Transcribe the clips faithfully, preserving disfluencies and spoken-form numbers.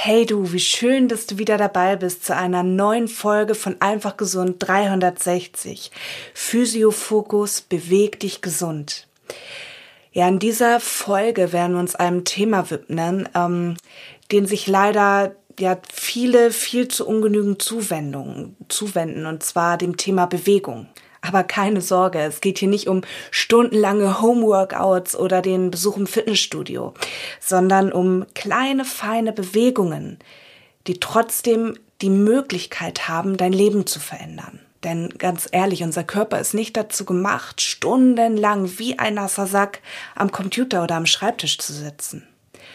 Hey du, wie schön, dass du wieder dabei bist zu einer neuen Folge von Einfach Gesund dreihundertsechzig. Physiofokus, beweg dich gesund. Ja, in dieser Folge werden wir uns einem Thema widmen, ähm, den sich leider ja viele viel zu ungenügend Zuwendungen, zuwenden, und zwar dem Thema Bewegung. Aber keine Sorge, es geht hier nicht um stundenlange Homeworkouts oder den Besuch im Fitnessstudio, sondern um kleine, feine Bewegungen, die trotzdem die Möglichkeit haben, dein Leben zu verändern. Denn ganz ehrlich, unser Körper ist nicht dazu gemacht, stundenlang wie ein nasser Sack am Computer oder am Schreibtisch zu sitzen.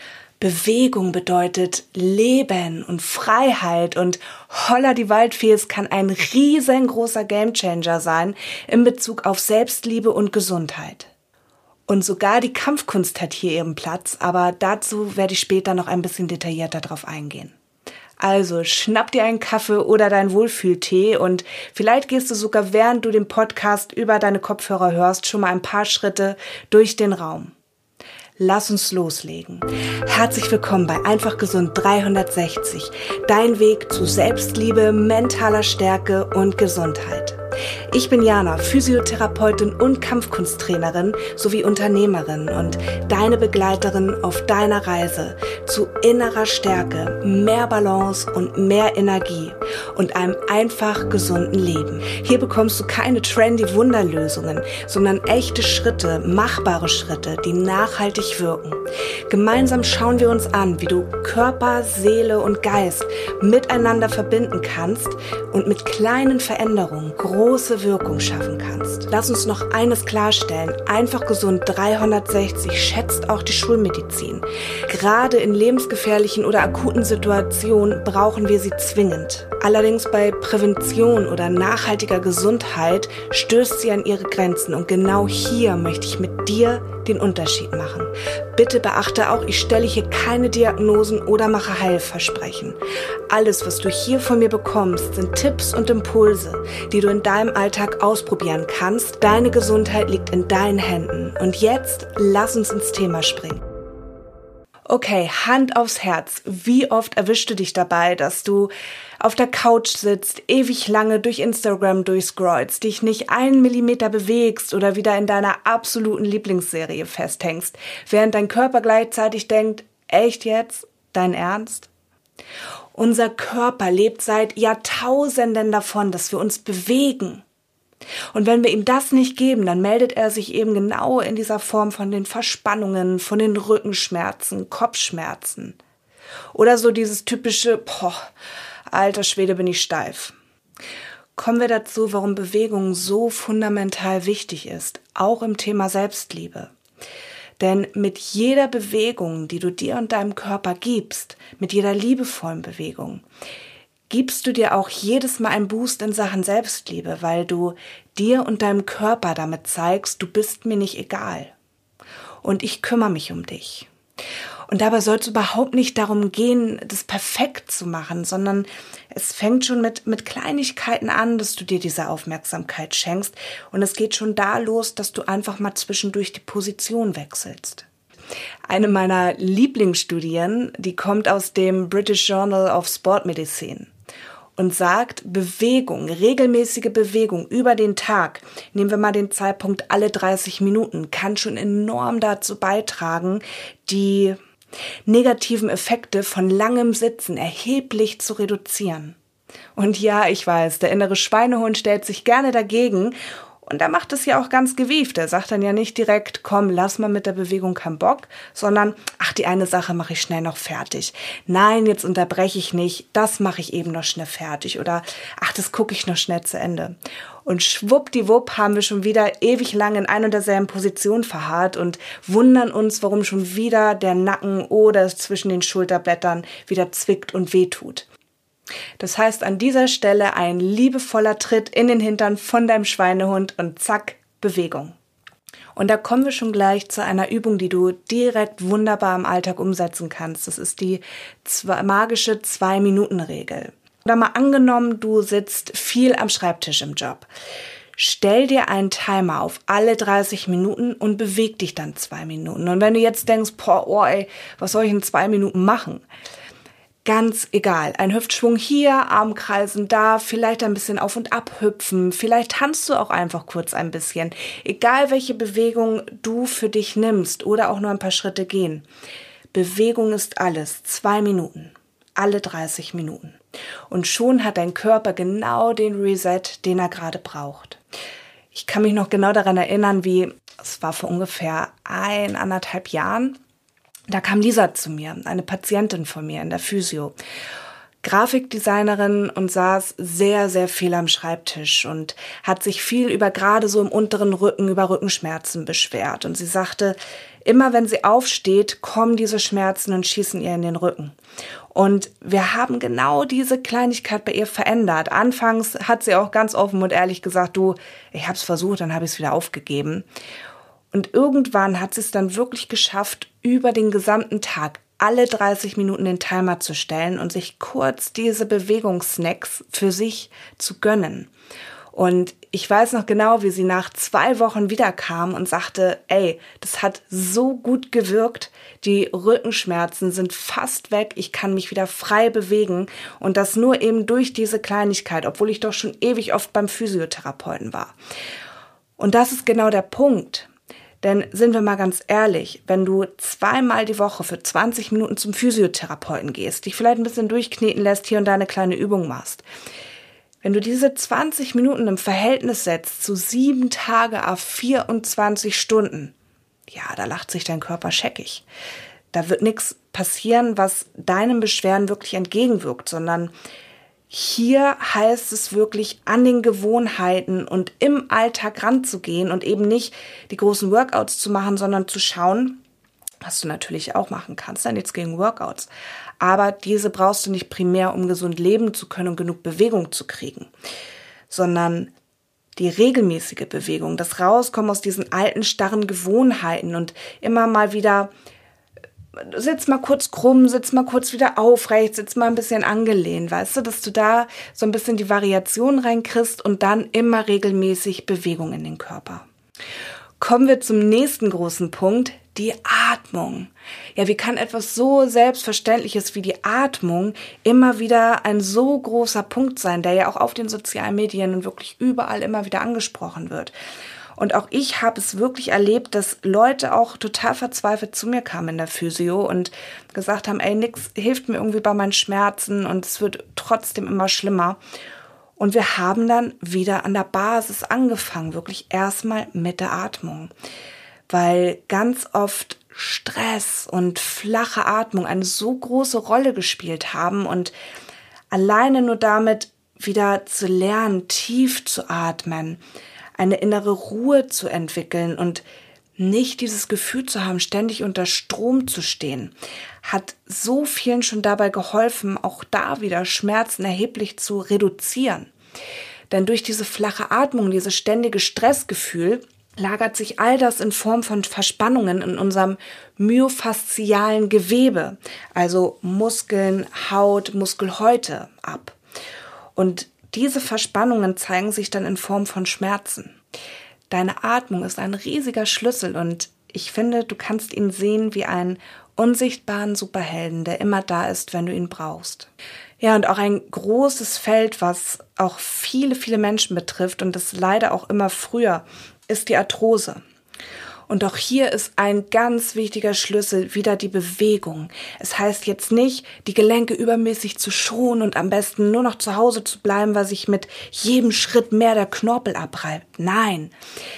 Bewegung bedeutet Leben und Freiheit, und holla die Waldfee, es kann ein riesengroßer Gamechanger sein in Bezug auf Selbstliebe und Gesundheit. Und sogar die Kampfkunst hat hier ihren Platz, aber dazu werde ich später noch ein bisschen detaillierter drauf eingehen. Also schnapp dir einen Kaffee oder deinen Wohlfühltee und vielleicht gehst du sogar, während du den Podcast über deine Kopfhörer hörst, schon mal ein paar Schritte durch den Raum. Lass uns loslegen. Herzlich willkommen bei Einfach Gesund dreihundertsechzig, dein Weg zu Selbstliebe, mentaler Stärke und Gesundheit. Ich bin Jana, Physiotherapeutin und Kampfkunsttrainerin sowie Unternehmerin und deine Begleiterin auf deiner Reise zu innerer Stärke, mehr Balance und mehr Energie und einem einfach gesunden Leben. Hier bekommst du keine trendy Wunderlösungen, sondern echte Schritte, machbare Schritte, die nachhaltig wirken. Gemeinsam schauen wir uns an, wie du Körper, Seele und Geist miteinander verbinden kannst und mit kleinen Veränderungen große Wirkung schaffen kannst. Lass uns noch eines klarstellen: Einfach Gesund dreihundertsechzig schätzt auch die Schulmedizin. Gerade in lebensgefährlichen oder akuten Situationen brauchen wir sie zwingend. Allerdings bei Prävention oder nachhaltiger Gesundheit stößt sie an ihre Grenzen, und genau hier möchte ich mit dir den Unterschied machen. Bitte beachte auch, ich stelle hier keine Diagnosen oder mache Heilversprechen. Alles, was du hier von mir bekommst, sind Tipps und Impulse, die du in deinem Alltag ausprobieren kannst. Deine Gesundheit liegt in deinen Händen. Und jetzt lass uns ins Thema springen. Okay, Hand aufs Herz. Wie oft erwischst du dich dabei, dass du auf der Couch sitzt, ewig lange durch Instagram durchscrollst, dich nicht einen Millimeter bewegst oder wieder in deiner absoluten Lieblingsserie festhängst, während dein Körper gleichzeitig denkt: Echt jetzt? Dein Ernst? Unser Körper lebt seit Jahrtausenden davon, dass wir uns bewegen. Und wenn wir ihm das nicht geben, dann meldet er sich eben genau in dieser Form von den Verspannungen, von den Rückenschmerzen, Kopfschmerzen. Oder so dieses typische: Boah, alter Schwede, bin ich steif. Kommen wir dazu, warum Bewegung so fundamental wichtig ist, auch im Thema Selbstliebe. Denn mit jeder Bewegung, die du dir und deinem Körper gibst, mit jeder liebevollen Bewegung, gibst du dir auch jedes Mal einen Boost in Sachen Selbstliebe, weil du dir und deinem Körper damit zeigst: Du bist mir nicht egal und ich kümmere mich um dich. Und dabei soll es überhaupt nicht darum gehen, das perfekt zu machen, sondern es fängt schon mit, mit Kleinigkeiten an, dass du dir diese Aufmerksamkeit schenkst, und es geht schon da los, dass du einfach mal zwischendurch die Position wechselst. Eine meiner Lieblingsstudien, die kommt aus dem British Journal of Sport Medicine und sagt, Bewegung, regelmäßige Bewegung über den Tag, nehmen wir mal den Zeitpunkt alle dreißig Minuten, kann schon enorm dazu beitragen, die negativen Effekte von langem Sitzen erheblich zu reduzieren. Und ja, ich weiß, der innere Schweinehund stellt sich gerne dagegen. Und er macht es ja auch ganz gewieft. Er sagt dann ja nicht direkt: Komm, lass mal mit der Bewegung keinen Bock, sondern: Ach, die eine Sache mache ich schnell noch fertig. Nein, jetzt unterbreche ich nicht, das mache ich eben noch schnell fertig. Oder: Ach, das gucke ich noch schnell zu Ende. Und schwuppdiwupp haben wir schon wieder ewig lang in ein und derselben Position verharrt und wundern uns, warum schon wieder der Nacken oder zwischen den Schulterblättern wieder zwickt und wehtut. Das heißt, an dieser Stelle ein liebevoller Tritt in den Hintern von deinem Schweinehund und zack, Bewegung. Und da kommen wir schon gleich zu einer Übung, die du direkt wunderbar im Alltag umsetzen kannst. Das ist die zwei, magische Zwei-Minuten-Regel. Oder mal angenommen, du sitzt viel am Schreibtisch im Job. Stell dir einen Timer auf alle dreißig Minuten und beweg dich dann zwei Minuten. Und wenn du jetzt denkst: Boah, oh, ey, was soll ich in zwei Minuten machen? Ganz egal. Ein Hüftschwung hier, Armkreisen da, vielleicht ein bisschen auf und ab hüpfen, vielleicht tanzt du auch einfach kurz ein bisschen. Egal welche Bewegung du für dich nimmst oder auch nur ein paar Schritte gehen. Bewegung ist alles. Zwei Minuten. Alle dreißig Minuten. Und schon hat dein Körper genau den Reset, den er gerade braucht. Ich kann mich noch genau daran erinnern, wie, es war vor ungefähr ein, anderthalb Jahren, da kam Lisa zu mir, eine Patientin von mir in der Physio. Grafikdesignerin und saß sehr, sehr viel am Schreibtisch und hat sich viel über gerade so im unteren Rücken, über Rückenschmerzen beschwert. Und sie sagte, immer wenn sie aufsteht, kommen diese Schmerzen und schießen ihr in den Rücken. Und wir haben genau diese Kleinigkeit bei ihr verändert. Anfangs hat sie auch ganz offen und ehrlich gesagt, du, ich habe es versucht, dann habe ich es wieder aufgegeben. Und irgendwann hat sie es dann wirklich geschafft, über den gesamten Tag alle dreißig Minuten den Timer zu stellen und sich kurz diese Bewegungssnacks für sich zu gönnen. Und ich weiß noch genau, wie sie nach zwei Wochen wiederkam und sagte, ey, das hat so gut gewirkt, die Rückenschmerzen sind fast weg, ich kann mich wieder frei bewegen und das nur eben durch diese Kleinigkeit, obwohl ich doch schon ewig oft beim Physiotherapeuten war. Und das ist genau der Punkt. Denn sind wir mal ganz ehrlich, wenn du zweimal die Woche für zwanzig Minuten zum Physiotherapeuten gehst, dich vielleicht ein bisschen durchkneten lässt, hier und da eine kleine Übung machst, wenn du diese zwanzig Minuten im Verhältnis setzt zu sieben Tage auf vierundzwanzig Stunden, ja, da lacht sich dein Körper scheckig. Da wird nichts passieren, was deinen Beschwerden wirklich entgegenwirkt, sondern hier heißt es wirklich, an den Gewohnheiten und im Alltag ranzugehen und eben nicht die großen Workouts zu machen, sondern zu schauen, was du natürlich auch machen kannst, dann nichts gegen Workouts. Aber diese brauchst du nicht primär, um gesund leben zu können und genug Bewegung zu kriegen, sondern die regelmäßige Bewegung, das Rauskommen aus diesen alten, starren Gewohnheiten und immer mal wieder sitz mal kurz krumm, sitz mal kurz wieder aufrecht, sitz mal ein bisschen angelehnt, weißt du, dass du da so ein bisschen die Variation reinkriegst und dann immer regelmäßig Bewegung in den Körper. Kommen wir zum nächsten großen Punkt, die Atmung. Ja, wie kann etwas so Selbstverständliches wie die Atmung immer wieder ein so großer Punkt sein, der ja auch auf den sozialen Medien und wirklich überall immer wieder angesprochen wird. Und auch ich habe es wirklich erlebt, dass Leute auch total verzweifelt zu mir kamen in der Physio und gesagt haben, ey, nix hilft mir irgendwie bei meinen Schmerzen und es wird trotzdem immer schlimmer. Und wir haben dann wieder an der Basis angefangen, wirklich erstmal mit der Atmung. Weil ganz oft Stress und flache Atmung eine so große Rolle gespielt haben und alleine nur damit wieder zu lernen, tief zu atmen, eine innere Ruhe zu entwickeln und nicht dieses Gefühl zu haben, ständig unter Strom zu stehen, hat so vielen schon dabei geholfen, auch da wieder Schmerzen erheblich zu reduzieren. Denn durch diese flache Atmung, dieses ständige Stressgefühl, lagert sich all das in Form von Verspannungen in unserem myofaszialen Gewebe, also Muskeln, Haut, Muskelhäute ab. Und diese Verspannungen zeigen sich dann in Form von Schmerzen. Deine Atmung ist ein riesiger Schlüssel und ich finde, du kannst ihn sehen wie einen unsichtbaren Superhelden, der immer da ist, wenn du ihn brauchst. Ja, und auch ein großes Feld, was auch viele, viele Menschen betrifft und das leider auch immer früher, ist die Arthrose. Und auch hier ist ein ganz wichtiger Schlüssel wieder die Bewegung. Es heißt jetzt nicht, die Gelenke übermäßig zu schonen und am besten nur noch zu Hause zu bleiben, weil sich mit jedem Schritt mehr der Knorpel abreibt. Nein,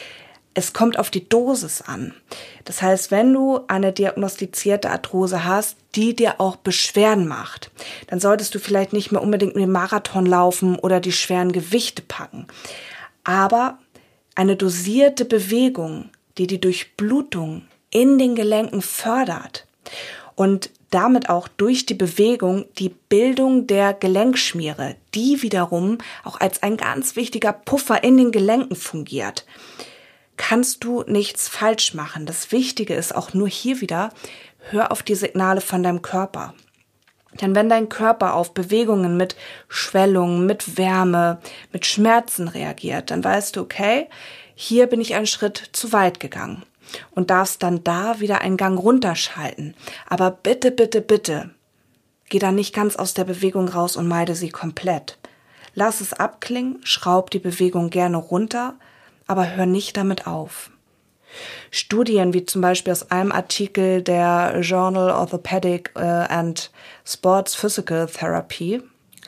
es kommt auf die Dosis an. Das heißt, wenn du eine diagnostizierte Arthrose hast, die dir auch Beschwerden macht, dann solltest du vielleicht nicht mehr unbedingt den Marathon laufen oder die schweren Gewichte packen. Aber eine dosierte Bewegung, die die Durchblutung in den Gelenken fördert und damit auch durch die Bewegung die Bildung der Gelenkschmiere, die wiederum auch als ein ganz wichtiger Puffer in den Gelenken fungiert, kannst du nichts falsch machen. Das Wichtige ist auch nur hier wieder, hör auf die Signale von deinem Körper. Denn wenn dein Körper auf Bewegungen mit Schwellung, mit Wärme, mit Schmerzen reagiert, dann weißt du, okay, hier bin ich einen Schritt zu weit gegangen und darfst dann da wieder einen Gang runterschalten. Aber bitte, bitte, bitte, Geh da nicht ganz aus der Bewegung raus und meide sie komplett. Lass es abklingen, schraub die Bewegung gerne runter, aber hör nicht damit auf. Studien, wie zum Beispiel aus einem Artikel der Journal Orthopedic and Sports Physical Therapy,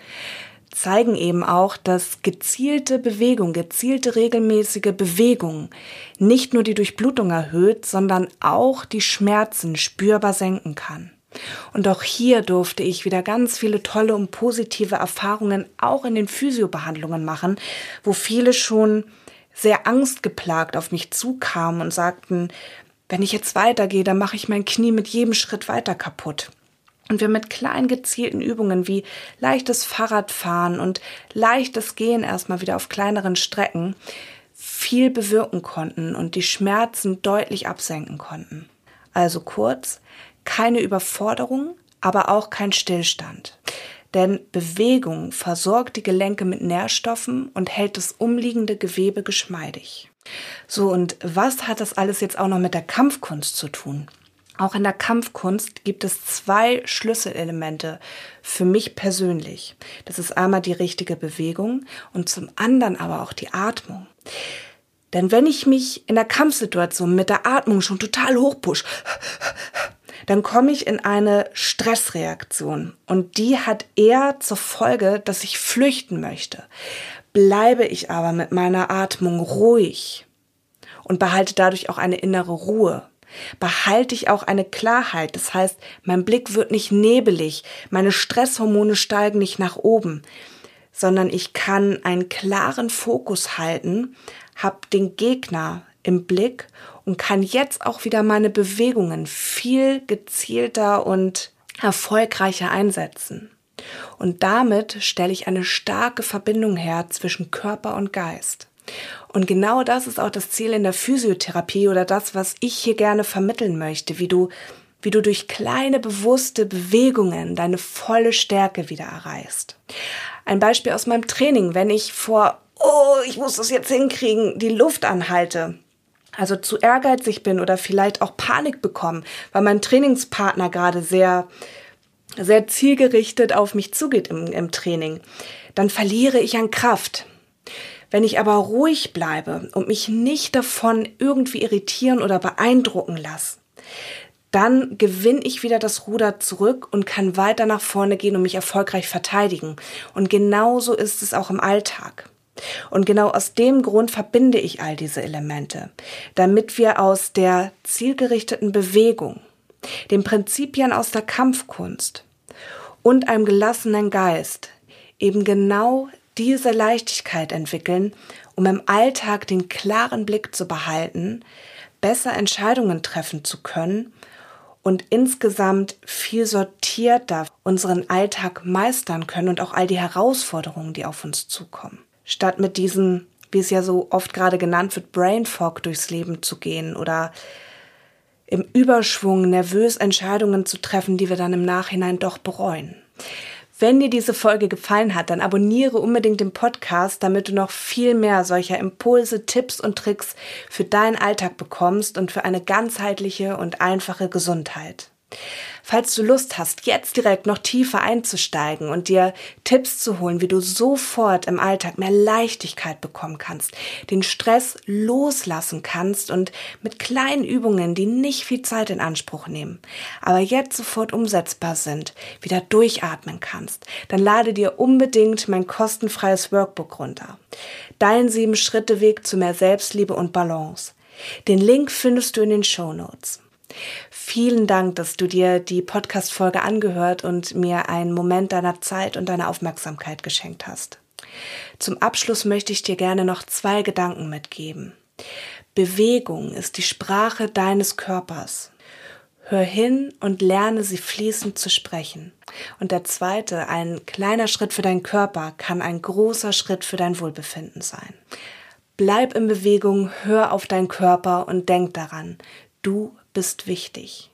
zeigen eben auch, dass gezielte Bewegung, gezielte regelmäßige Bewegung nicht nur die Durchblutung erhöht, sondern auch die Schmerzen spürbar senken kann. Und auch hier durfte ich wieder ganz viele tolle und positive Erfahrungen auch in den Physiobehandlungen machen, wo viele schon sehr angstgeplagt auf mich zukamen und sagten, wenn ich jetzt weitergehe, dann mache ich mein Knie mit jedem Schritt weiter kaputt. Und wir mit kleinen gezielten Übungen wie leichtes Fahrradfahren und leichtes Gehen erstmal wieder auf kleineren Strecken viel bewirken konnten und die Schmerzen deutlich absenken konnten. Also kurz, keine Überforderung, aber auch kein Stillstand. Denn Bewegung versorgt die Gelenke mit Nährstoffen und hält das umliegende Gewebe geschmeidig. So, und was hat das alles jetzt auch noch mit der Kampfkunst zu tun? Auch in der Kampfkunst gibt es zwei Schlüsselelemente für mich persönlich. Das ist einmal die richtige Bewegung und zum anderen aber auch die Atmung. Denn wenn ich mich in der Kampfsituation mit der Atmung schon total hochpush, dann komme ich in eine Stressreaktion und die hat eher zur Folge, dass ich flüchten möchte. Bleibe ich aber mit meiner Atmung ruhig und behalte dadurch auch eine innere Ruhe, behalte ich auch eine Klarheit, das heißt, mein Blick wird nicht nebelig, meine Stresshormone steigen nicht nach oben, sondern ich kann einen klaren Fokus halten, habe den Gegner im Blick und kann jetzt auch wieder meine Bewegungen viel gezielter und erfolgreicher einsetzen. Und damit stelle ich eine starke Verbindung her zwischen Körper und Geist. Und genau das ist auch das Ziel in der Physiotherapie oder das, was ich hier gerne vermitteln möchte, wie du, wie du durch kleine bewusste Bewegungen deine volle Stärke wieder erreichst. Ein Beispiel aus meinem Training, wenn ich vor, oh, ich muss das jetzt hinkriegen, die Luft anhalte, also zu ehrgeizig bin oder vielleicht auch Panik bekomme, weil mein Trainingspartner gerade sehr, sehr zielgerichtet auf mich zugeht im, im Training, dann verliere ich an Kraft. Wenn ich aber ruhig bleibe und mich nicht davon irgendwie irritieren oder beeindrucken lasse, dann gewinne ich wieder das Ruder zurück und kann weiter nach vorne gehen und mich erfolgreich verteidigen. Und genauso ist es auch im Alltag. Und genau aus dem Grund verbinde ich all diese Elemente, damit wir aus der zielgerichteten Bewegung, den Prinzipien aus der Kampfkunst und einem gelassenen Geist eben genau diese Leichtigkeit entwickeln, um im Alltag den klaren Blick zu behalten, besser Entscheidungen treffen zu können und insgesamt viel sortierter unseren Alltag meistern können und auch all die Herausforderungen, die auf uns zukommen. Statt mit diesem, wie es ja so oft gerade genannt wird, Brain Fog durchs Leben zu gehen oder im Überschwung nervös Entscheidungen zu treffen, die wir dann im Nachhinein doch bereuen. Wenn dir diese Folge gefallen hat, dann abonniere unbedingt den Podcast, damit du noch viel mehr solcher Impulse, Tipps und Tricks für deinen Alltag bekommst und für eine ganzheitliche und einfache Gesundheit. Falls du Lust hast, jetzt direkt noch tiefer einzusteigen und dir Tipps zu holen, wie du sofort im Alltag mehr Leichtigkeit bekommen kannst, den Stress loslassen kannst und mit kleinen Übungen, die nicht viel Zeit in Anspruch nehmen, aber jetzt sofort umsetzbar sind, wieder durchatmen kannst, dann lade dir unbedingt mein kostenfreies Workbook runter. Dein Sieben-Schritte-Weg zu mehr Selbstliebe und Balance. Den Link findest du in den Shownotes. Vielen Dank, dass du dir die Podcast-Folge angehört und mir einen Moment deiner Zeit und deiner Aufmerksamkeit geschenkt hast. Zum Abschluss möchte ich dir gerne noch zwei Gedanken mitgeben. Bewegung ist die Sprache deines Körpers. Hör hin und lerne sie fließend zu sprechen. Und der zweite, ein kleiner Schritt für deinen Körper kann ein großer Schritt für dein Wohlbefinden sein. Bleib in Bewegung, hör auf deinen Körper und denk daran, du bist wichtig.